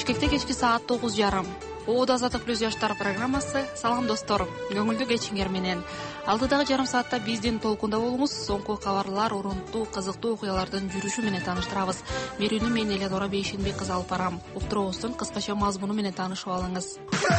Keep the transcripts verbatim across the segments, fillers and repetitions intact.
Бишкекте кечки саат тогуз жарым. Оодо Азаттык плюс жаштар программасы. Салам достор, көңүлдүү кечиңер менен. Алдыдагы жарым саатта биздин толкунда болуңуз. Соңку кабарлар, урунттуу, кызыктуу окуялардын жүрүшү менен тааныштырабыз. Берүүнү мен Элеонора Бейшенбек кызы алып барам. Уктуруубуздун кыскача мазмуну менен таанышып алыңыз.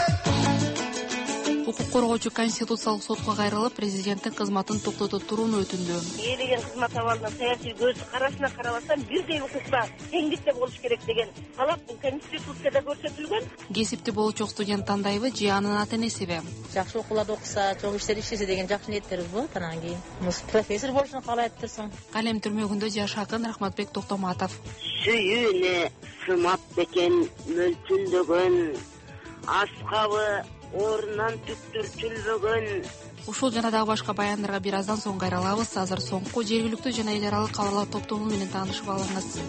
Укук коргоочу Конституциялык сотко кайрылып, президенттин кызматын токтото турууну өтүндү. Ээлеген кызмат абалына саясий көз карашына карабастан бирдей укукта теңдикте болуш керек деген талап Конституцияда көрсөтүлгөн. Кесипти болчок студент тандайбы же анын ата-энесиби? Жакшы окууларды окуса, чоң иштер иштесе деген жакшы ниеттерибиз болот. Анан кийин профессор болушуну каалайт турсуң. Калем түрмөгүндө жаш акын Рахматбек Токтоматов. Сүйүүнө сымап бекен мөлтүндөгөн, аскабы орунан түктүртүлбөгөн. Ушул жана дагы башка баяндарга бир аздан соң кайрылабыз. Азыр соңку жергиликтүү жана эл аралык кабарлар топтому менен таанышып алыңыз.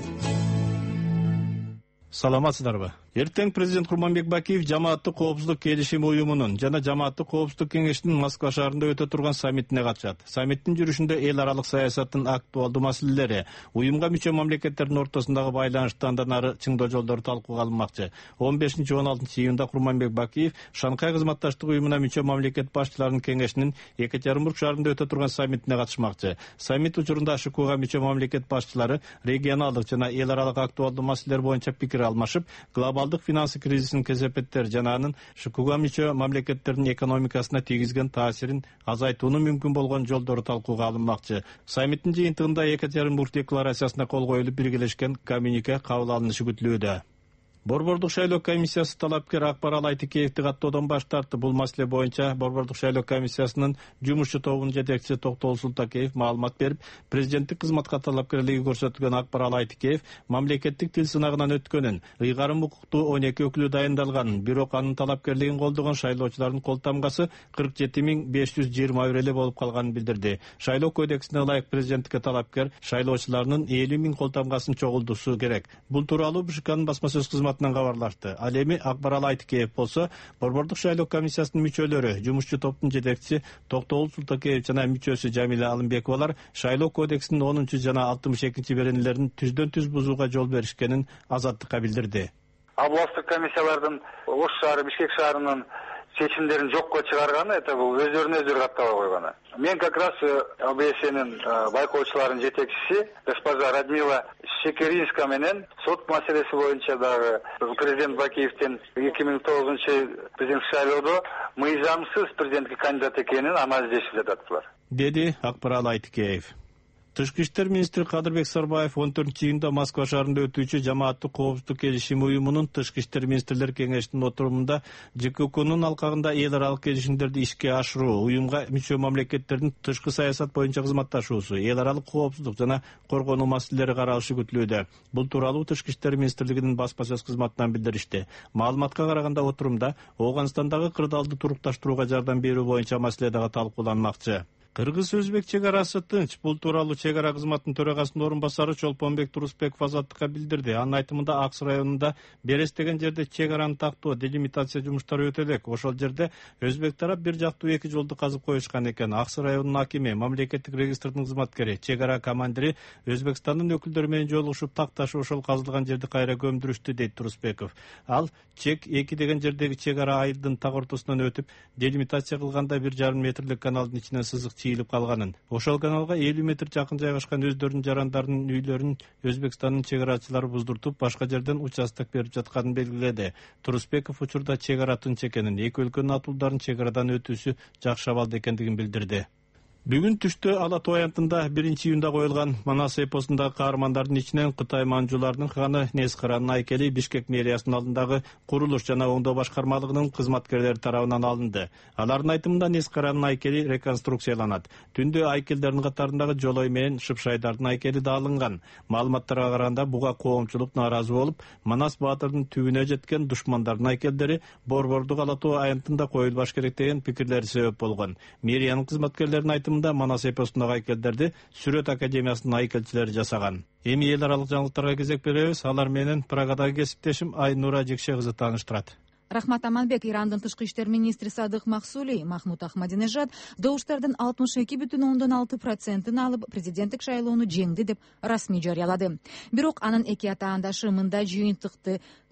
Саламатсыздарбы? Эртең президент Курманбек Бакиев жамааттык коопсуздук келишими уюмунун жана жамааттык коопсуздук кеңешинин Москва шаарында өтө турган саммитине катышат. Саммиттин жүрүшүндө эл аралык саясаттын актуалдуу маселелери, уюмга мүчө мамлекеттердин ортосундагы байланыштын андан ары чыңдоо жолдору талкууга алынмакчы. он бешинчи он алтынчы июнда Курманбек Бакиев Шанхай кызматташтык уюмуна мүчө мамлекет башчыларынын кеңешинин Екатеринбург шаарында өтө турган саммитине катышмакчы. Саммит учурунда ШКУга мүчө мамлекет башчылары регионалдык жана эл аралык актуалдуу маселелер боюнча пикир алмашып, глобалдык финансы кризисинин кесепеттери жана анын ШКУга мүчө мамлекеттердин экономикасына тийгизген таасирин азайтуунун мүмкүн болгон жолдору талкууга алынмакчы. Саммиттин жыйынтыгында Екатеринбург декларациясына кол коюлуп биргелешкен коммюнике кабыл алынышы күтүлүүдө. Борбордук шайлоо комиссиясы талапкер Акбарал Айтикеевди каттоодон баш тартты. Бул маселе боюнча Борбордук шайлоо комиссиясынын жумушчу тобунун жетекчиси Токтогул Султакеев маалымат берип, президенттик кызматка талапкерлиги көрсөтүлгөн Акбарал Айтикеев мамлекеттик тил сынагынан өткөнүн, ыйгарым укуктуу он эки өкүлү дайындалганын, бирок анын талапкерлигин колдогон шайлоочулардын кол тамгасы кырк жети миң беш жүз жыйырма бир эле болуп калганын билдирди. Шайлоо кодексине ылайык президенттикке талапкер шайлоочуларынын элүү миң кол тамгасын чогултуусу керек. Бул тууралуу БШКнын басма сөз кызматы кабарлашты. Ал эми Акбарал Айтикеев болсо, Борбордук шайлоо комиссиясынын мүчөлөрү, жумушчу топтун жетекчиси Токтогул Султакеев жана мүчөсү Жамиля Алымбековалар шайлоо кодексинин онунчу жана алтымыш экинчи беренелерин түздөн түз бузууга жол беришкенин Азаттыкка билдирди. Областтык комиссиялардын Ош шаары, Бишкек шаарынын чечимдерин жокко чыгарганы, это бул өздөрүнө өздөрү каттабай койгону. Мен как раз ОБСнин байкоочуларынын жетекчиси госпожа Радмила Шекеринска менен сот маселеси боюнча дагы президент Бакиевдин эки миң тогузунчу президент шайлоодо мыйзамсыз президенттикке кандидат экенин анализдешип жататылар, деди Акбарал Айтикеев. Тышкы иштер министри Кадырбек Сарбаев он төртүнчү июнда Москва шаарында өтүүчү жамааттык коопсуздук келишими уюмунун Тышкы иштер министрлер кеңешинин отурумунда ЖККнун алкагында эл аралык келишимдерди ишке ашыруу, уюмга мүчө мамлекеттердин тышкы саясат боюнча кызматташуусу, эл аралык коопсуздук жана коргонуу маселелери каралышы күтүлүүдө. Бул тууралуу Тышкы иштер министрлигинин басма сөз кызматынан билдиришти. Маалыматка караганда отурумда Ооганстандагы кырдаалды турукташтырууга жардам берүү боюнча маселе дагы талкууланмакчы. Кыргыз-Өзбек чек арасы тынч. Бул тууралуу чек ара кызматынын төрагасынын орун басары Чолпонбек Турусбеков Азаттыкка билдирди. Анын айтымында Акс районунда Берес деген жерде чек араны тактоо делимитация жумуштары өтө элек. Ошол жерде Өзбек тарап бир жактуу эки жолду казып коюшкан экен. Акс районунун акими, мамлекеттик регистрдин кызматкери, чек ара командири Өзбекстандын өкүлдөрү менен жолугушуп такташы ошол казылган жерди кайра көмдүрүштү, дейт Турусбеков. Ал чек эки деген жердеги чек ара айылдын так ортосунан өтүп, делимитация кылганда бир жарым метрлик каналдын ичинен сызык чийилип калганын. Ошол каналга элүү метр жакын жайгашкан өздөрүнүн жарандарынын үйлөрүн Өзбекстандын чек арачылары буздуртуп, башка жерден участок берип жатканын белгиледи. Турусбеков учурда чек ара тынч экенин, эки өлкөнүн атуулдарын чек арадан өтүүсү жакшы абалда экендигин билдирди. Бүгүн түштө Ала Тоо аянтында биринчи июнда коюлган Манас эпосундагы каармандардын ичинен Кытай манжулардын ханы Незкыранын айкели Бишкек мэриясынын алдындагы курулуш жана оңдоо башкармалыгынын кызматкерлери тарабынан алынды. Алардын айтымында Незкыранын айкели реконструкцияланат. Түндө айкелдердин катарындагы Жолой менен Шыпшайдардын айкели да алынган. Маалыматтарга караганда буга коомчулук нааразы болуп, Манас баатырдын түбүнө жеткен душмандардын айкелдери Борбордук Ала Тоо аянтында коюлбаш керек деген пикирлери себеп болгон. Мэриянын кызматкерлеринин айтымында Манас эпосундагы айкелдерди Сүрөт академиясынын айкелчилери жасаган. Эми эл аралык жаңылыктарга кезек беребиз. Алар менен Прагадагы кесиптешим Айнура Жекше кызы тааныштырат. Рахмат Аманбек. Ирандын тышкы иштер министри Садык Максули Махмуд Ахмадинежад добуштардын алтымыш эки бүтүн ондон алты процентин алып, президенттик шайлоону жеңди деп расмий жарыялады. Бирок анын эки атаандашы мындай жыйынтыкты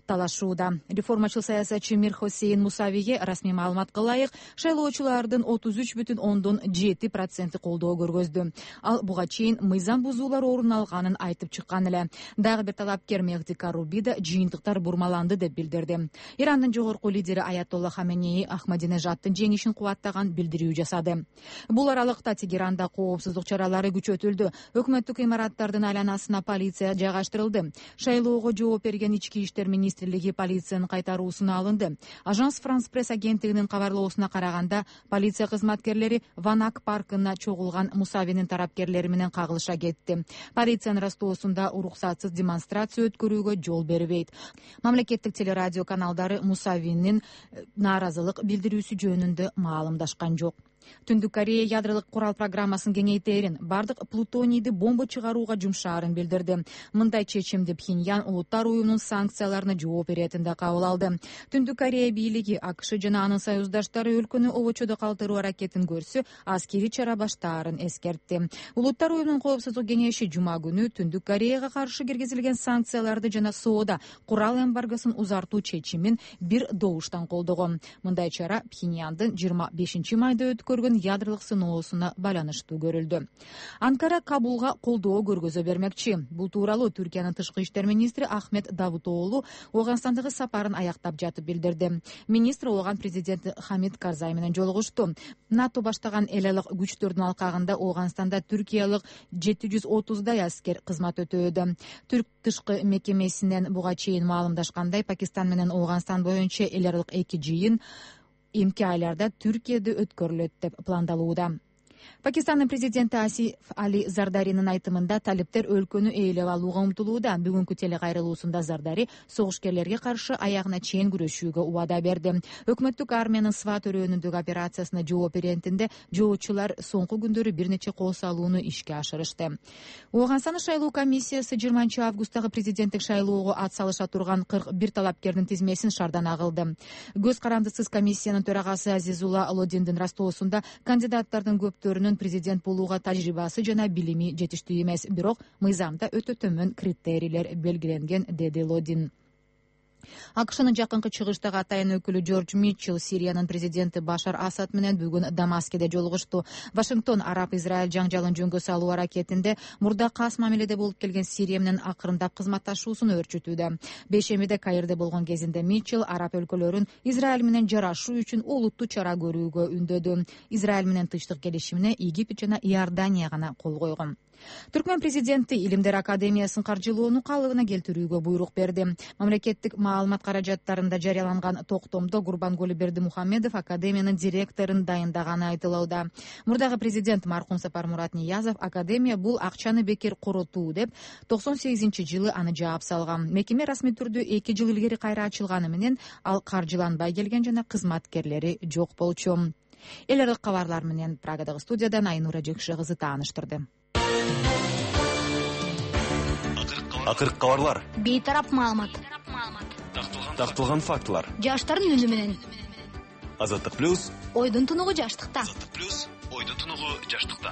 талашууда. Реформачыл саясатчы Мир Хосейн Мусавиге расмий маалыматка ылайык шайлоочулардын отуз үч бүтүн ондон жети проценти колдоо көргөздү. Ал буга чейин мыйзам бузуулар орун алганын айтып чыккан эле. Дагы бир талапкер Мехди Каруби да жыйынтыктар бурмаланды деп билдирди. Ирандын жогорку лидери Аятолла Хаменеи Ахмадинежаддын жеңишин кубаттаган билдирүү жасады. Бул аралыкта Тегеранда коопсуздук чаралары күчөтүлдү. Өкмөттүк имараттардын айланасына полиция жайгаштырылды. Шайлоого жооп берген ички иштер министрлиги полициянын кайтаруусуна алынды. Ажанс Франс пресс агенттигинин кабарлоосуна караганда, полиция кызматкерлери Ванак паркына чогулган Мусавинин тарапкерлери менен кагылыша кетти. Полициянын растоосунда уруксатсыз демонстрация өткөрүүгө жол бербейт. Мамлекеттик телерадио каналдары Мусавинин нааразылык билдирүүсү жөнүндө маалымдашкан жок. Түндүк Корея ядролук курал программасын кеңейтерин, бардык плутонийди бомба чыгарууга жумшаарын билдирди. Мындай чечимди Пхеньян Улуттар уюмунун санкцияларына жооп беретин да кабыл алды. Түндүк Корея бийлиги АКШ жана анын союздаштары өлкөнү обочодо калтыруу аракетин көрсө, аскерий чара баштаарын эскертти. Улуттар уюмунун коопсуздук кеңеши жума күнү Түндүк Кореяга каршы киргизилген санкцияларды жана соода курал эмбаргосун узартуу чечимин бир добуштан колдогон. Мындай чара Пхеньяндын жыйырма бешинчи майда өткөргөн ядролук сыноосуна байланыштуу көрүлдү. Анкара Кабулга колдоо көргөзө бермекчи. Бул тууралуу Түркиянын тышкы иштер министри Ахмет Давутоğlu Ооганстандагы сапарын аяктап жатып билдирди. Министр Ооган президенти Хамид Карзай менен жолугушту. НАТО баштаган эл алык күчтөрдүн алкагында Ооганстанда түркиялык жети жүз отуздай аскер кызмат өтөөдө. Түрк тышкы мекемесинен буга чейин маалымдашкандай, Пакистан менен Ооганстан боюнча эл аралык эки жыйын эмки айларда Түркияда өткөрүлөт деп пландалууда. Пакистандын президенти Асиф Али Зардаринин айтымында талиптер өлкөнү ээлеп алууга умтулууда. Бүгүнкү телекайрылуусунда Зардари согушкерлерге каршы аягына чейин күрөшүүгө убада берди. Өкмөттүк армиянын Сват өрөөнүндөгү операциясына жооп берентинде жоочулар соңку күндөрү бир нече кол салууну ишке ашырышты. Ооганстандын шайлоо комиссиясы жыйырманчы августтагы президенттик шайлоого ат салыша турган кырк бир талапкердин тизмесин шардан агылды. Көз карандысыз комиссиянын төрагасы Азизулла Лодиндин растоосунда кандидаттардын көптөрүнүн президент болууга тажрыйбасы жана билими жетиштүү эмес, бирок мыйзамда өтө төмөн критерийлер белгиленген, деди Лодин. АКШнын жакынкы чыгыштагы атайын өкүлү Джордж Митчелл Сириянын президенти Башар Асад менен бүгүн Дамаскеде жолугушту. Вашингтон Араб-Израиль жаңжалын жөнгө салуу аракетинде мурда кас мамиледе болуп келген Сирия менен акырындап кызматташуусун өөрчүтүүдө. Бейшембиде Каирде болгон кезинде Митчелл араб өлкөлөрүн Израиль менен жарашуу үчүн олуттуу чара көрүүгө үндөдү. Израиль менен тынчтык келишимине Египет жана Иордания гана кол койгон. Түркмөн президенти Илимдер академиясын каржылоону калыбына келтирүүгө буйрук берди. Мамлекеттик маалымат каражаттарында жарыяланган токтомдо Гурбангулы Бердимухамедов академиянын директорун дайындаганы айтылууда. Мурдагы президент маркум Сапармурат Ниязов академия бул акчаны бекер коротуу деп токсон сегизинчи жылы аны жаап салган. Мекеме расмий түрдө эки жыл илгери кайра ачылганы менен ал каржыланбай келген жана кызматкерлери жок болчу. Эл аралык кабарлар менен Прагадагы студиядан Айнура Жекше кызы тааныштырды. Акыркы кабарлар. Бейтарап маалымат. Тактылган фактылар. Жаштардын үнү менен. Азаттык плюс. Ойдун тунугу жаштыкта. Азаттык плюс. Ойдун тунугу жаштыкта.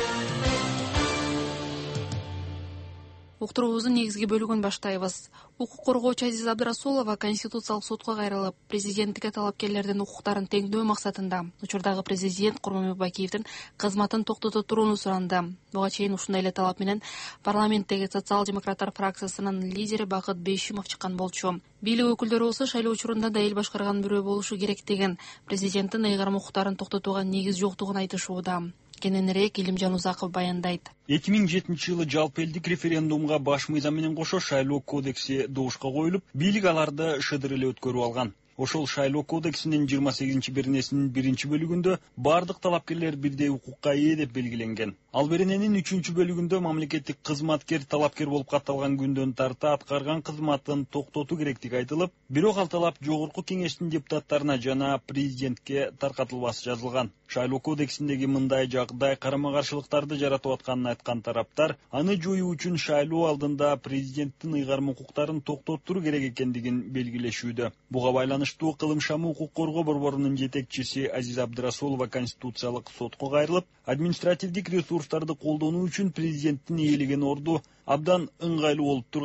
Уктуруубуздун негизги бөлүгүн баштайбыз. Укук коргоочу Азиз Абдрасулова Конституциялык сотко кайрылып, президенттикке талапкерлердин укуктарын теңдөө максатында учурдагы президент Курманбек Бакиевдин кызматын токтото турууну суранды. Буга чейин ушундай эле талап менен парламенттеги социал-демократтар фракциясынын лидери Бакыт Бейшимов чыккан болчу. Бийлик өкүлдөрү болсо шайлоо учурунда да эл башкарган бирөө болушу керек деген, президенттин ыйгарым укуктарын токтотууга негиз жоктугун айтышууда. Кененирээк Илимжан Узаков баяндайт. эки миң жетинчи жылы жалпы элдик референдумга баш мыйзам менен кошо шайлоо кодекси добушка коюлуп, бийлик аларды шыдыр эле өткөрүп алган. Ошол шайлоо кодексинин жыйырма сегизинчи беренесинин биринчи бөлүгүндө бардык талапкерлер бирдей укукка ээ деп белгиленген. Ал берененин үчүнчү бөлүгүндө мамлекеттик кызматкер талапкер болуп катталган күндөн тарта аткарган кызматын токтотуу керектиги айтылып, бирок ал талап жогорку кеңештин депутаттарына жана президентке таркатылбасы жазылган. Шайлоо кодексиндеги мындай жагдай карама-каршылыктарды жаратып атканын айткан тараптар, аны жоюу үчүн шайлоо алдында президенттин ыйгарым укуктарын токтоттуруу керек экендигин белгилешүүдө. Буга байланыштуу кылымшамы укук коргоо борборунун жетекчиси Азиз Абдрасулова Конституциялык сотко кайрылып, административдик ресурстарды колдонуу үчүн президенттин ээлеген орду абдан ыңгайлуу болуп турганын,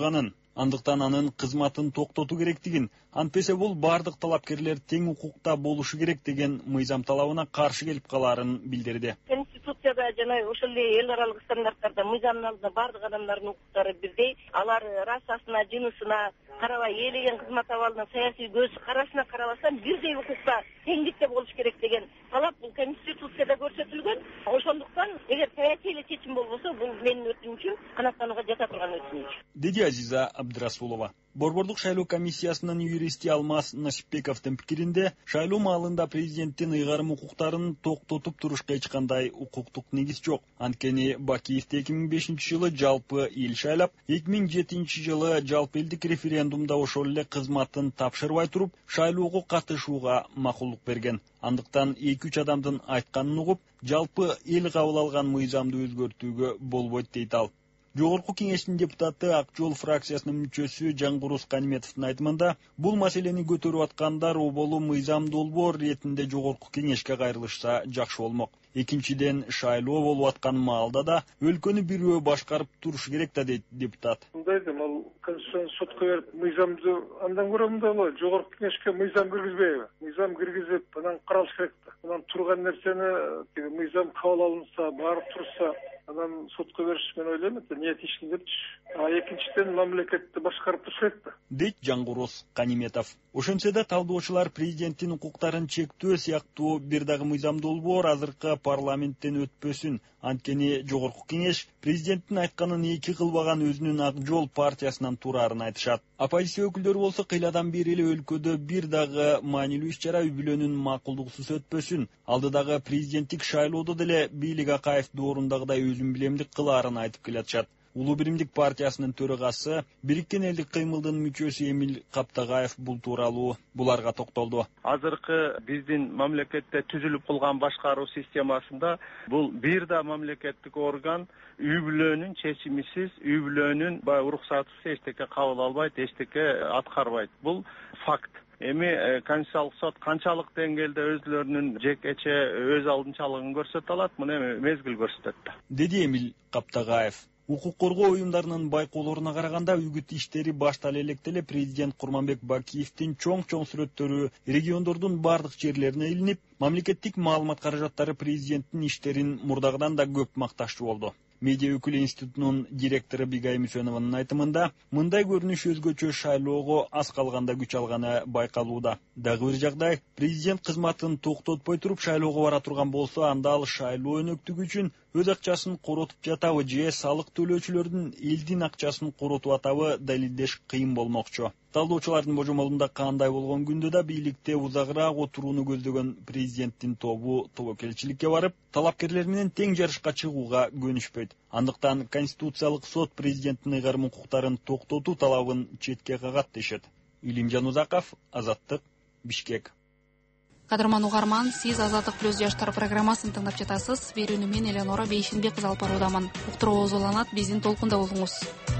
Андыктан анын кызматын токтотуу керектигин, антпесе бул бардык талапкерлер тең укукта болушу керек деген мыйзам талабына каршы келип калаарын билдирди. Конституцияда жана ошол эле эл аралык стандарттарда мыйзамдын алдында бардык адамдардын укуктары бирдей. Алар расасына, жынысына карабай ээлеген кызмат абалына, саясий көз карашына карабастан бирдей укукта теңдикте болуш керек деген талап бул Конституцияда көрсөтүлгөн. Ошондуктан эгер саясий эле чечим болбосо, бул менин өтүнүчүм, канааттанууга жата турган өтүнүч. Деди Азиза Абдрасулова. Борбордук шайлоо комиссиясынын юристи Алмаз Насипбековдун пикиринде, шайлоо маалында президенттин ыйгарым укуктарын токтотуп турушка эч кандай укуктук негиз жок. Анткени Бакиевди эки миң бешинчи жылы жалпы эл шайлап, эки миң жетинчи жылы жалпы элдик референдумда ошол эле кызматын тапшырбай туруп, шайлоого катышууга макулдук берген. Андыктан эки үч адамдын айтканын угуп, жалпы эл кабыл алган мыйзамды өзгөртүүгө болбойт дейт ал. Жогорку кеңештин депутаты Ак жол фракциясынын мүчөсү Жаңгурус Каниметовдун айтымында, бул маселени көтөрүп аткандар оболу мыйзам долбоор иретинде жогорку кеңешке кайрылышса жакшы болмок. Экинчиден, шайлоо болуп аткан маалда да өлкөнү бирөө башкарып туруш керек да дейт депутат. Мындай дем, ал Конституциянын сотко берип мыйзамды андан көрө мындай болот. Жогорку кеңешке мыйзам киргизбейби? Мыйзам киргизип, анан каралыш керек да. Анан турган нерсени тиги мыйзам кабыл алынса, барып турса, анан сотко бериш мен ойлойм, это ниет ишин депчи. А экинчиден мамлекетти башкарып туруш керек да. Дейт Жаңгурус Каниметов. Ошентсе да талдоочулар президенттин укуктарын чектөө сыяктуу бир дагы мыйзам долбоор азыркы парламенттен өтпөсүн. Анткени жогорку кеңеш президенттин айтканын эки кылбаган өзүнүн Ак жол партиясынан турарын айтышат. Оппозиция өкүлдөрү болсо кыйладан бери эле өлкөдө бир дагы маанилүү иш-чара үй бүлөнүн макулдуксуз өтпөсүн, алдыдагы президенттик шайлоодо деле бийлик Акаев доорундагыдай өзүн билемдик кылаарын айтып келатышат. Улуу биримдик партиясынын төрагасы, Бириккен элдик кыймылдын мүчөсү Эмил Каптагаев бул тууралуу буларга токтолду. Азыркы биздин мамлекетте түзүлүп калган башкаруу системасында бул бир да мамлекеттик орган үй бүлөнүн чечимисиз, үй бүлөнүн уруксатысыз эчтеке кабыл албайт, эчтеке аткарбайт. Бул факт. Эми Конституциялык сот канчалык деңгээлде өзлөрүнүн жекече өз алдынчалыгын көрсөтө алат, муну эми мезгил көрсөтөт. Деди Эмил Каптагаев. Укук коргоо уюмдарынын байкоолоруна караганда үгүт иштери баштала электе эле президент Курманбек Бакиевдин чоң-чоң сүрөттөрү региондордун бардык жерлерине илинип, мамлекеттик маалымат каражаттары президенттин иштерин мурдагыдан да көп макташчу болду. Медиа өкүлү институтунун директору Бигай Мүсөнованын айтымында, мындай көрүнүш өзгөчө шайлоого аз калганда күч алганы байкалууда. Дагы бир жагдай, президент кызматын токтотпой туруп шайлоого бара турган болсо, анда ал шайлоо өнөктүгү үчүн өз акчасын коротуп жатабы же салык төлөөчүлөрдүн элдин акчасын коротуп атабы далилдеш кыйын болмокчу. Талдоочулардын божомолунда кандай болгон күндө да бийликте узагыраак отурууну көздөгөн президенттин тобу тобокелчиликке барып, талапкерлер менен тең жарышка чыгууга көнүшпөйт. Андыктан Конституциялык сот президенттин ыйгарым укуктарын токтотуу талабын четке кагат дешет. Илимжан Узаков, Азаттык, Бишкек. Кадырман угарман, сиз Азаттык плюс жаштар программасын тыңдап жатасыз. Берүүнү мен Эленора Бейшинбек кызы алып баруудамын. Уктуруу озоланат, биздин толкунда болуңуз.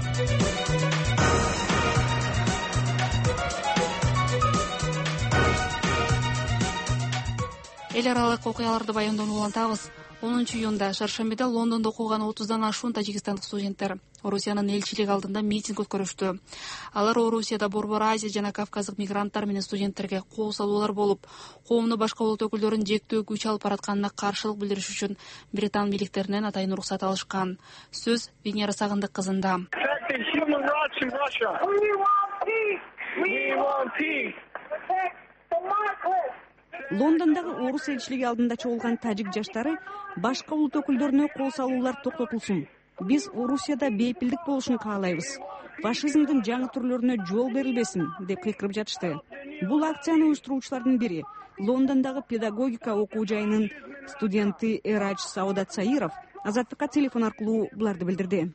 Эл аралык окуяларды баяндоону улантабыз. онунчу июнда Шаршембиде Лондондо окуган отуздан ашуун тажикстандык студенттер Орусиянын элчилиги алдында митинг өткөрүштү. Алар Орусияда Борбор Азия жана Кавказдык мигранттар менен студенттерге кол салуулар болуп, коомду башка улут өкүлдөрүн жектөө күч алып баратканына каршылык билдириш үчүн Британ бийликтеринен атайын уруксат алышкан. Сөз Венера Сагындык кызында. Лондондогу Орус элчилиги алдында чогулган тажик жаштары башка улут өкүлдөрүнө кол салуулар токтотулсун. Биз Орусияда бейпилдик болушун каалайбыз. Фашизмдин жаңы түрлөрүнө жол берилбесин деп кыйкырып жатышты. Бул акцияны уюштуруучулардын бири Лондондогу педагогика окуу жайынын студенти Эрач Саудат Саиров Азаттыкка телефон аркылуу буларды билдирди.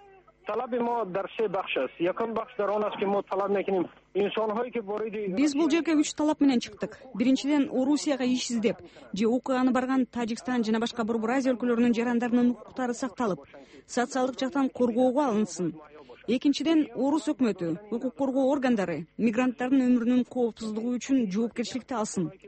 Биз бул жерге үч талап менен чыктык. Биринчиден, Орусияга иш издеп же окууганы барган Тажикстан жана башка Борбор Азия өлкөлөрүнүн жарандарынын укуктары сакталып, социалдык жактан коргоого алынсын. Экинчиден, Орус өкмөтү, укук коргоо органдары мигранттардын өмүрүнүн коопсуздугу үчүн жоопкерчиликти алсын.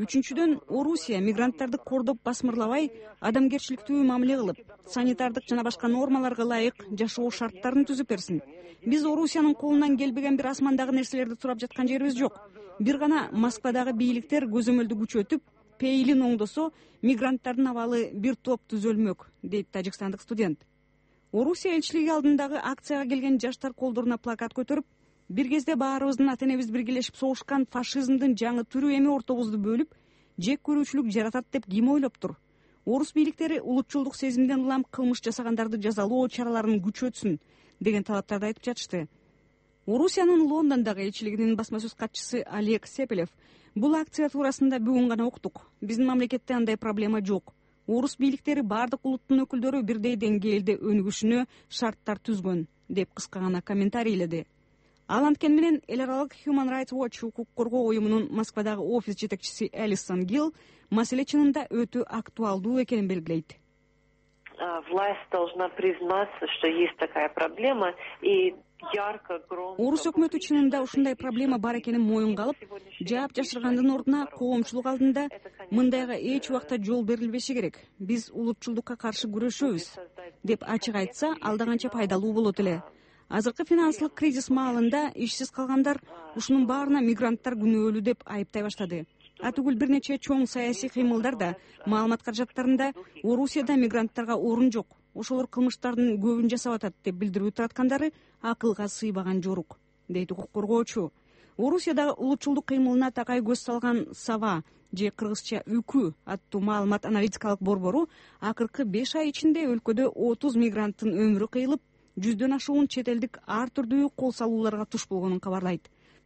үчүнчүдөн Орусия мигранттарды кордоп басмырлабай, адамгерчиликтүү мамиле кылып, санитардык жана башка нормаларга ылайык жашоо шарттарын түзүп берсин. Биз Орусиянын колунан келбеген бир асмандагы нерселерди сурап жаткан жерибиз жок. Бир гана Москвадагы бийликтер көзөмөлдү күчөтүп, пейилин оңдосо, мигранттардын абалы бир топ түзөлмөк, дейт тажикстандык студент. Орусия элчилиги алдындагы акцияга келген жаштар колдоруна плакат көтөрүп, бир кезде баарыбыздын ата-энебиз биргелешип согушкан фашизмдин жаңы түрү эми ортобузду бөлүп, жек көрүүчүлүк жаратат деп ким ойлоптур? Орус бийликтери улутчулдук сезимден улам кылмыш жасагандарды жазалоо чараларын күчөтсүн деген талаптарды айтып жатышты. Орусиянын Лондондогу элчилигинин басма сөз катчысы Олег Сепелев: бул акция туурасында бүгүн гана уктук. Биздин мамлекетте андай проблема жок. Орус бийликтери бардык улуттун өкүлдөрү бирдей деңгээлде өнүгүшүнө шарттар түзгөн, деп кыска гана комментарийледи. Ал анткени менен эл аралык Human Rights Watch укук коргоо уюмунун Москвадагы офис жетекчиси Элисон Гилл маселе чынында өтө актуалдуу экенин белгилейт. Власть должна признаться, что есть такая проблема, и Орус өкмөтү чынында ушундай проблема бар экенин моюнга алып, жаап жашыргандын ордуна коомчулук алдында мындайга эч убакта жол берилбеши керек. Биз улутчулдукка каршы күрөшөбүз, деп ачык айтса, алда канча пайдалуу болот эле. Азыркы финансылык кризис маалында ишсиз калгандар ушунун баарына мигранттар күнөөлүү деп айыптай баштады. Атүгүл бир нече чоң саясий кыймылдар да, маалымат каражаттарында Орусияда мигранттарга орун жок, ошолор кылмыштардын көбүн жасап атат деп билдирүү тараткандары акылга сыйбаган жорук, дейт укук коргоочу. Орусиядагы улутчулдук кыймылына такай көз салган Сава же кыргызча Үкү аттуу маалымат аналитикалык борбору акыркы беш ай ичинде өлкөдө отуз мигранттын өмүрү кыйылып, жүздөн ашуун чет элдик ар түрдүү кол салууларга туш болгонун кабарлайт.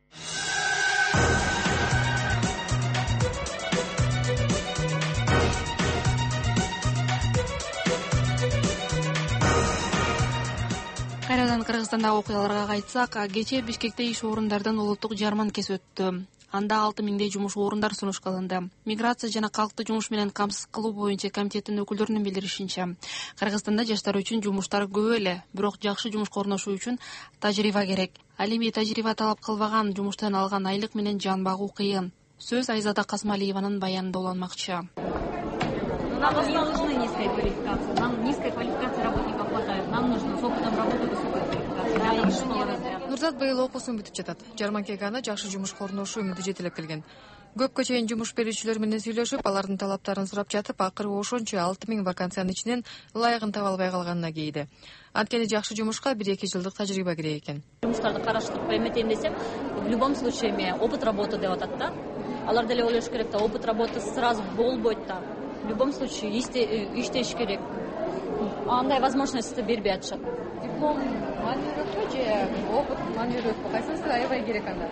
Кайрадан Кыргызстандагы окуяларга кайтсак, кечээ Бишкекте иш орундардын улуттук жарманкеси өттү. Анда алты миңдей жумуш орундар сунушка алынды. Миграция жана калкты жумуш менен камсыз кылуу боюнча комитеттин өкүлдөрүнүн билдиришинче, Кыргызстанда жаштар үчүн жумуштар көп эле, бирок жакшы жумушка орношуу үчүн тажрыйба керек. Ал эми тажрыйба талап кылбаган жумуштан алган айлык менен жан багуу кыйын. Сөз Айзада Касмалиеванын баянында уланмакчы. Нам не нужна низкая квалификация. Нам низкая квалификация работников хватает. Нам нужно с опытом работы высокая квалификация. Нурзат быйыл окуусун бүтүп жатат. Жарманкеге аны жакшы жумушка орношуу үмүтү жетелеп келген. Көпкө чейин жумуш берүүчүлөр менен сүйлөшүп, алардын талаптарын сурап жатып, акыры ошончо алты миң вакансиянын ичинен ылайыгын таба албай калганына кейди. Анткени жакшы жумушка бир эки жылдык тажрыйба керек экен. Жумуштарды караштырып эметейин десем, в любом случае эме опыт работы деп атат да. Алар деле ойлош керек да, опыт работы сразу болбойт да. В любом случае иштеш керек. Андай возможностьты бербей атышат. Диплом маанилүү же опыт маанилүү? Кайсысы аябай керек анда?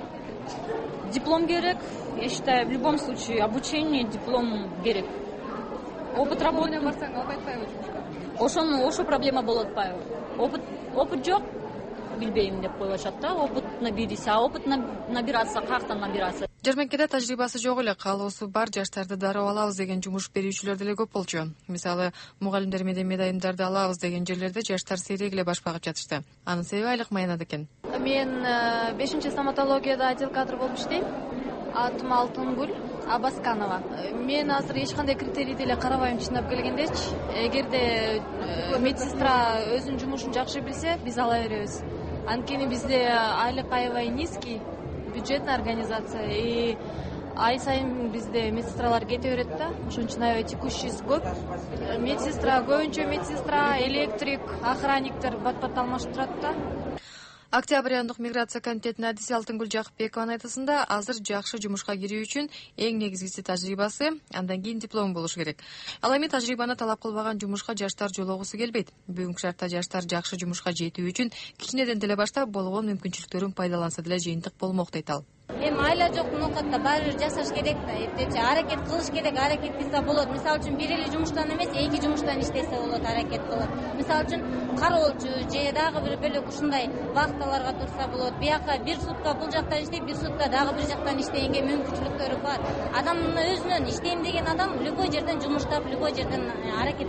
Диплом керек. Я считаю, в любом случае обучение, диплом керек. Опыт работы менен барсаң албай атпайбы жумушка? Ошону ошо проблема болуп атпайбы? Опыт опыт жок, билбейм деп коюшат да. Опыт наберися, а опыт набираться каяктан набираться? Жарманкеде тажрыйбасы жок эле, каалоосу бар жаштарды дароо алабыз деген жумуш берүүчүлөр деле көп болчу. Мисалы, мугалимдер менен медайымдарды алабыз деген жерлерде жаштар сейрек эле баш багып жатышты. Анын себеби айлык маянат экен. Мен бешинчи стоматологияда отдел кадр болуп иштейм. Атым Алтынгүл Абасканова. Мен азыр эч кандай критерийди эле карабайм, чындап келгендечи. Эгерде медсестра өзүнүн жумушун жакшы билсе, биз ала беребиз. Анткени бизде айлык аябай низкий, бюджетная организация, и ай сайын бизде медсестралар кете берет да, ошон үчүн аябай текущийси көп. Медсестра, көбүнчө медсестра, электрик, охранниктер бат-бат алмашып турат да. Октябрь айындык миграция комитетинин адиси Алтынгүл Жакыпбекованын айтасында, азыр жакшы жумушка кирүү үчүн эң негизгиси тажрыйбасы, андан кийин диплом болушу керек. Ал эми тажрыйбаны талап кылбаган жумушка жаштар жологусу келбейт. Бүгүнкү шартта жаштар жакшы жумушка жетүү үчүн кичинеден деле баштап болгон мүмкүнчүлүктөрүн пайдаланса деле жыйынтык болмок дейт ал. Эми айла жок ноокатта баары бир жашаш керек да, эптечи аракет кылыш керек, аракет кылса болот. Мисалы үчүн бир эле жумуштан эмес, эки жумуштан иштесе болот, аракет кылып. Мисалы үчүн кароолчу же дагы бир бөлөк ушундай вахталарга турса болот. Бияка бир сутка бул жактан иштеп, бир сутка дагы бир жактан иштегенге мүмкүнчүлүктөрү бар. Адамдын өзүнөн иштейм деген адам любой жерден жумуштап, любой жерден аракет кылып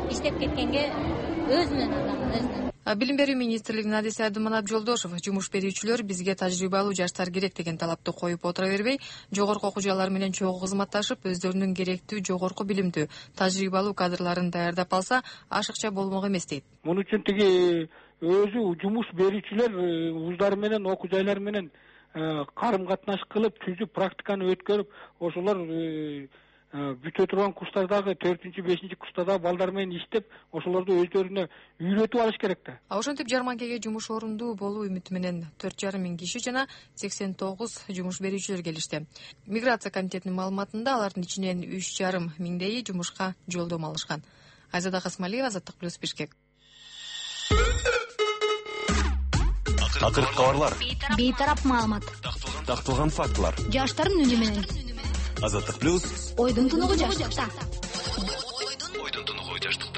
иштеп кеткенге өзүнүн адамын өзүнүн. Билим берүү министрлигинин адиси Абдыманап Жолдошов жумуш берүүчүлөр бизге тажрыйбалуу жаштар керек деген талапты коюп отура бербей, жогорку окуу жайлар менен чогуу кызматташып, өздөрүнүн керектүү жогорку билимдүү, тажрыйбалуу кадрларын даярдап алса, ашыкча болмок эмес дейт. Муну үчүн тиги өзү жумуш берүүчүлөр вуздар менен, окуу жайлар менен карым катнаш кылып, түзүп, практиканы өткөрүп, ошолор бүтө турган курстардагы төртүнчү, бешинчи курстардагы балдар менен иштеп, ошолорду өздөрүнө үйрөтүп алыш керек да. Ошентип жарманкеге жумуш орундуу болуу үмүтү менен төрт жарым миң киши жана сексен тогуз жумуш берүүчүлөр келишти. Миграция комитетинин маалыматында алардын ичинен үч жарым миңдейи жумушка жолдомо алышкан. Айзада Касмалиева, Азаттык плюс, Бишкек. Акыркы кабарлар. Бейтарап маалымат. Такталган фактылар. Жаштардын үнү менен. Азаттык плюс. Ойдун тунугу жаштыкта. Ойдун тунугу жаштыкта.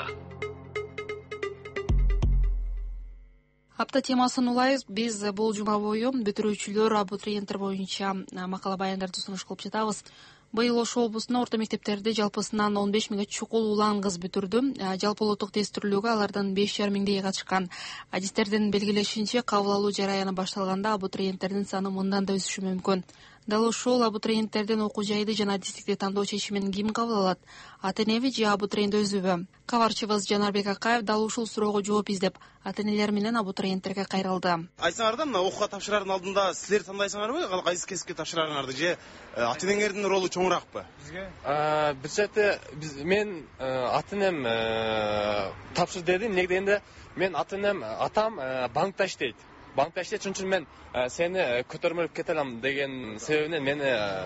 Апта темасын улайбыз. Биз бул жума бою бүтүрүүчүлөр, абитуриенттер боюнча макала баяндарды сунуш кылып жатабыз. Быйыл Ош облусунда орто мектептерде жалпысынан он беш миңге чукул улан кыз бүтүрдү. Жалпы улуттук тестирүүлгө алардан беш жарым миңдей катышкан. Адистердин белгилешинче, кабыл алуу жараяны башталганда абитуриенттердин саны мындан да өсүшү мүмкүн. Дал ошол абитуриенттердин окуу жайды жана адистикти тандоо чечимин ким кабыл алат? Ата-энеби же абитуриент өзүбү? Кабарчыбыз Жанарбек Акаев дал ушул суроого жооп издеп, ата-энелер менен абитуриенттерге кайрылды. Айтсаңар да, мына окууга тапшырардын алдында силер тандайсыңарбы, кайсы кесипке тапшырарыңарды, же ата-энеңердин ролу чоңураакпы? Бизге бир чети биз мен ата-энем тапшыр деди. Эмне дегенде мен ата-энем атам банкта иштейт. Банкта иштейт, чын үчүн мен сени көтөрмөлүп кете алам деген себебинен мени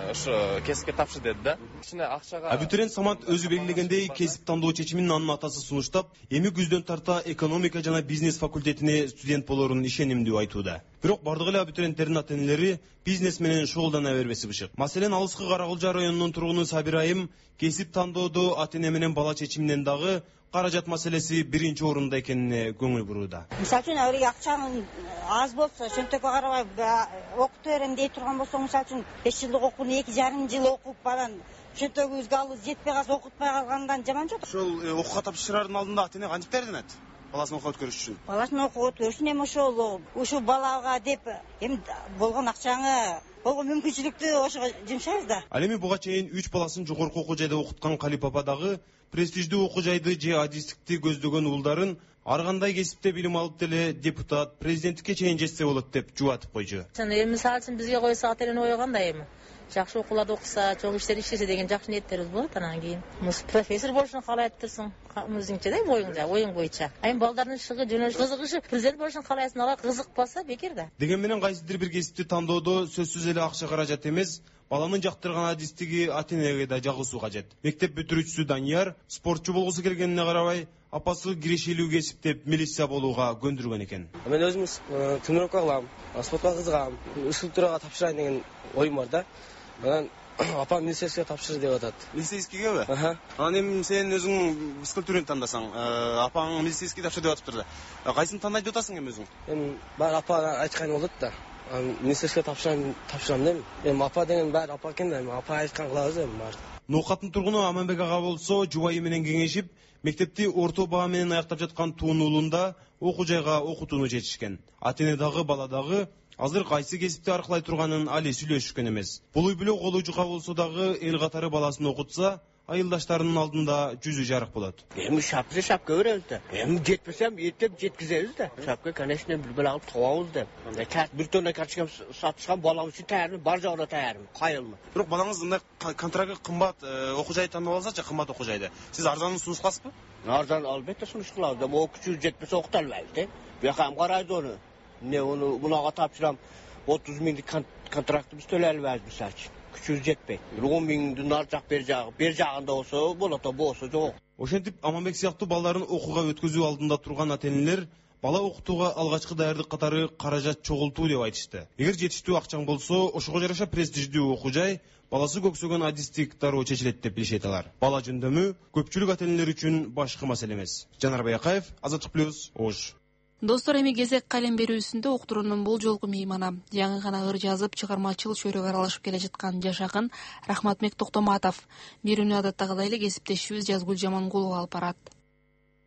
ошо кесипке тапшыр деди да. Кичине акчага. Абитуриент Самат өзү белгилегендей кесип тандоо чечимин анын атасы сунуштап, эми күздөн тарта экономика жана бизнес факультетине студент болорун ишенимдүү айтууда. Бирок бардык эле абитуриенттердин ата-энелери бизнес менен шугулдана бербеси бышык. Маселен, Алыскы Каракулжа районунун тургуну Сабир айым кесип тандоодо ата-эне менен бала чечиминен дагы каражат маселеси биринчи орунда экенине көңүл бурууда. Мисалы үчүн эгер акчаң аз болсо, шөнтөккө карабай окутуп берем дей турган болсоң, мисалы үчүн беш жылдык окууну эки жарым жыл окуп баран шөнтөгүбүзгө алып жетпей калса, окутпай калгандан жаман жок. Ошол окууга тапшырардын алдында ата-эне кантип даярданат? Баласын окууга өткөрүш үчүн. Баласын окууга өткөрүш үчүн эми ошол ушул балага деп эми болгон акчаңы, болгон мүмкүнчүлүктү ошого жумшайбыз да. Ал эми буга чейин үч баласын жогорку окуу жайда окуткан Калип апа дагы престиждүү окуу жайды же адистикти көздөгөн уулдарын ар кандай кесипте билим алып деле депутат, президенттикке чейин жетсе болот деп жубатып койчу. Эми мисалы үчүн бизге койсо ата-эне ой кандай эми? Жакшы окууларды окуса, чоң иштер иштесе деген жакшы ниеттерибиз болот. Анан кийин профессор болушун каалайт турсуң, өзүңчө да оюңча, оюң боюнча. Айым балдардын шыгы жөнөш кызыгышы президент болушун каалайсың, алар кызыкпаса бекер да. Деген менен кайсыдыр бир кесипти тандоодо сөзсүз эле акча каражат эмес, баланын жактырган адистиги ата-энеге да жагысуу кажет. Мектеп бүтүрүүчүсү Данияр спортчу болгусу келгенине карабай, апасы кирешелүү кесип деп милиция болууга көндүргөн экен. Мен өзүм тренировка кылам, спортко кызыгам, физкультурага тапшырайын деген оюм бар да. Анан апам милицейскийге тапшыр деп атат. Милицейскийгеби? Аха. Анан эми сен өзүң физкультураны тандасаң, апаң милицейский тапшыр деп атыптыр да. Кайсын тандайт деп атасың эми өзүң? Эми баары апа айткан болот да. Милицейскийге тапшырам, тапшырам дейм. Эми апа деген баары апа экен да, эми апа айткан кылабыз эми баары. Ноокаттын тургуну Аманбек ага болсо, жубайы менен кеңешип, мектепти орто баа менен аяктап жаткан туун уулунда окуу жайга окутууну чечишкен. Ата-эне дагы, бала дагы азыр кайсы кесипти аркылай турганын али сүйлөшүшкөн эмес. Бул үй бүлө колу жука болсо дагы эл катары баласын окутса, айылдаштарынын алдында жүзү жарык болот. Эми шапса шапка беребиз да. Эми жетпесем эптеп жеткизебиз да. Шапка, конечно, бир бир алып табабыз да. Мындай бир тонна карточка сатышкан балам үчүн таярмын, бар жагына таярмын, кайылмы. Бирок балаңыз мындай контракты кымбат окуу жайды тандап алсачы, кымбат окуу жайды. Сиз арзанын сунуш кыласызбы? Арзан албетте сунуш кылабыз да. Могу күчү жетпесе окута албайбыз да. Бияка карайды оны. Не onu bunga tapşıram otuz minglik kontraktı biz töle albayız misal üçün. Küçüğüz jetpeyt. on mingdin arjak ber jagı, ber jagında olsa bolot, bolsa жок. Ошентип Аманбек сыяктуу балдарын окууга өткөзүү алдында турган ата-энелер бала окутууга алгачкы даярдык катары каражат чогултуу деп айтышты. Эгер жетиштүү акчаң болсо, ошого жараша престиждүү окуу жай, баласы көксөгөн адистик дароо чечилет деп билишет алар. Бала жөндөмү көпчүлүк ата-энелер үчүн башкы маселе эмес. Жанарбек Акаев, Азаттык плюс, Ош. Достор, эми кезек калем берүүсүндө уктуруунун бул жолку мейманы жаңы гана ыр жазып чыгармачыл чөйрөгө аралашып келе жаткан жаш акын Рахматбек Токтоматов. Берүүнү адаттагыдай эле кесиптешибиз Жазгүл Жамангулова алып барат.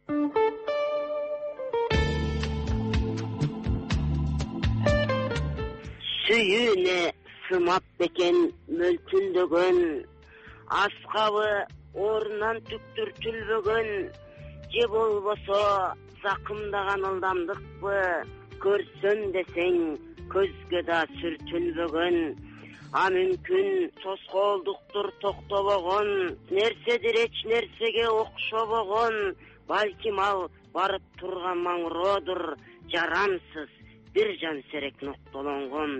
сүйүүнө сымап бекен мөлтүндөгөн, аскабы орунан түктүртүлбөгөн, же болбосо закымдаган ылдамдыкпы, көрсөм десең көзгө да сүртүлбөгөн, а мүмкүн тоскоолдуктур токтобогон, нерседир эч нерсеге окшобогон, балким ал барып турган маңыроодур, жарамсыз бир жан серек ноктолонгон.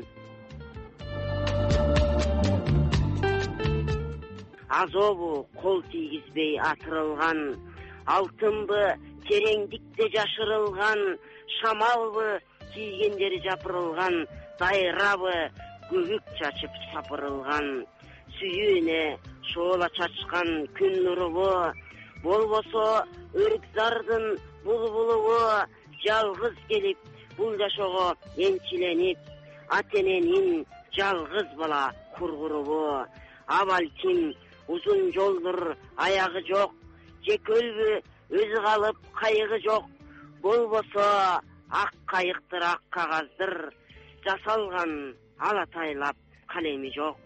Азобу кол тийгизбей атырылган, алтынбы тереңдикте жашырылган, шамалбы кийгендери жапырылган, дайрабы көбүк чачып сапырылган, сүйүүнө шоола чачкан күн нурубу, болбосо өрүкзардын булбулубу, жалгыз келип бул жашоого энчиленип, ата-эненин жалгыз бала кургурубу, а балким узун жолдур аягы жок, же көлбү өзү калып кайыгы жок, болбосо ак кайыктыр, ак кагаздыр, жасалган алатайлап калеми жок.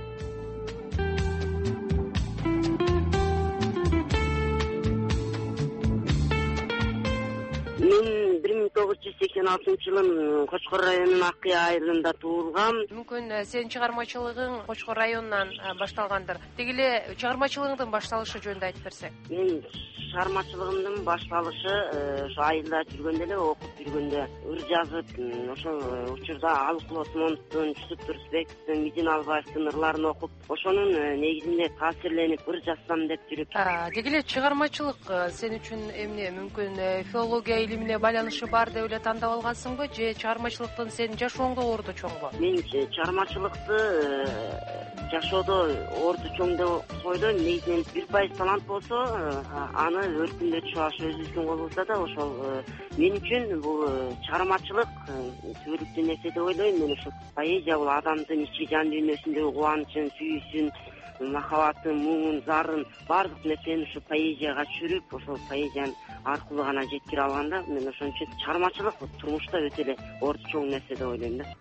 Мен бир миң тогуз жүз сексен алтынчы жылы Кочкор районунун Аккый айылында туулгам. Мүмкүн сенин чыгармачылыгың Кочкор районунан башталгандыр. Деги эле чыгармачылыгыңдын башталышы жөнүндө айтып берсең. Мен чыгармачылыгымдын башталышы ошо айылда жүргөндө эле, окуп жүргөндө ыр жазып, ошол учурда Алыкул Осмоновдун, Жүсүп Турсбековдун, Мидин Албаевдин ырларын окуп, ошонун негизинде таасирленип ыр жазсам деп жүрүп. Деги эле чыгармачылык сен үчүн эмне? Мүмкүн филология илимине байланышы бар деп эле тандап алгансыңбы, же чыгармачылыктын сенин жашооңдо орду чоңбу? Мен чыгармачылыкты жашоодо орду чоң деп койдум. Негизинен бир пайыз талант болсо, аны өркүндөтүш ашы өзүбүздүн колубузда да. Ошол мен үчүн бул чыгармачылык түбөлүктүү нерсе деп ойлойм. Мен ошо поэзия бул адамдын ички жан дүйнөсүндөгү кубанычын, сүйүүсүн, махабатын, муңун, зарын баардык нерсени ушу поэзияга түшүрүп, ошол поэзиянын аркылуу гана жеткире алган да. Мен ошон үчүн чыгармачылык турмушта өтө эле орду чоң нерсе деп ойлойм да.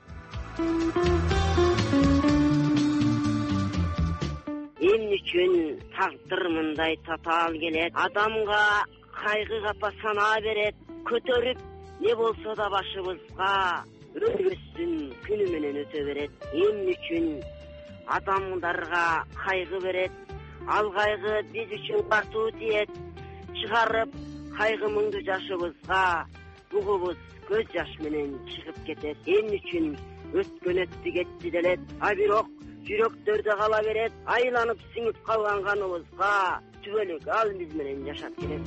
Эмне үчүн тагдыр мындай татаал келет, адамга кайгы капа санаа берет, көтөрүп не болсо да башыбызга, өлбөссүн күнү менен өтө берет. Эмне үчүн адамдарга кайгы берет, ал кайгы биз үчүн катуу тиет, чыгарып кайгы мыңды жашыбызга, бугубуз көз жаш менен чыгып кетет. Эмне үчүн өткөн өттү кетти делет, а бирок жүрөктөрдө кала берет, айланып сиңип калган каныбызга, түбөлүк ал биз менен жашап келет.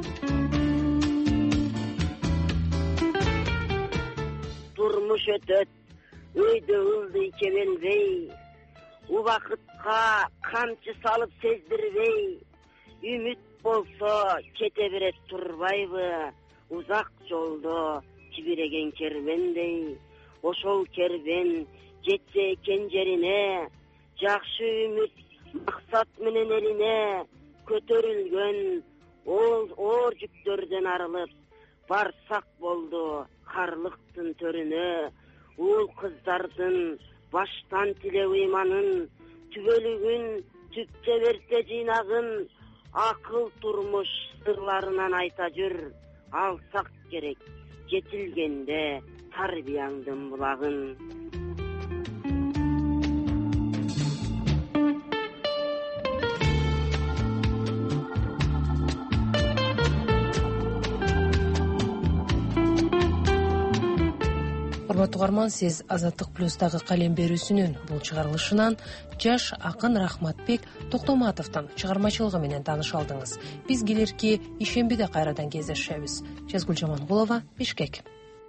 Турмуш өтөт, өйдө ылдый кемелбей, убакытка камчы салып сездирбей, үмүт болсо кете берет турбайбы, узак жолдо жибиреген кербендей, ошол кербен жетсе экен жерине, жакшы үмүт максат менен элине, көтөрүлгөн оор жүктөрдөн арылып, барсак болду карлыктын төрүнө, уул кыздардын баштан тилеп ыйманын, түбөлүгүн түптө берсе жыйнагын, акыл турмуш сырларынан айта жүр, алсак керек жетилгенде тарбияңдын булагын. Урматтуу угарман, сиз Азаттык плюстагы калем берүүсүнүн бул чыгарылышынан жаш акын Рахматбек Токтоматовдун чыгармачылыгы менен тааныша алдыңыз. Биз келерки ишембиде кайрадан кездешебиз. Жазгүл Жамангулова, Бишкек.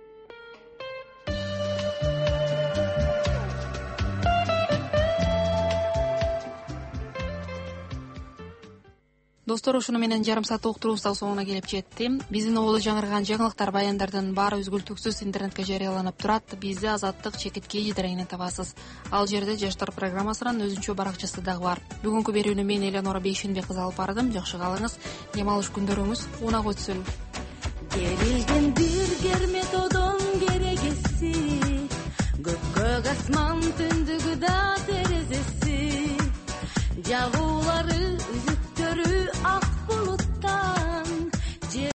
Достор, ушуну менен жарым сааттык уктуруубуз дагы соңуна келип жетти. Биздин ободо жаңырган жаңылыктар, баяндардын баары үзгүлтүксүз интернетке жарыяланып турат. Бизди Азаттык чекит кей дерегинен табасыз. Ал жерде жаштар программасынын өзүнчө баракчасы дагы бар. Бүгүнкү берүүнү мен Эленора Бейшенбек кызы алып бардым. Жакшы калыңыз. Дем алыш күндөрүңүз кунак өтсүн. Берилген бир кермет одон керегеси, көккө асман түндүгү да терезеси жагуулары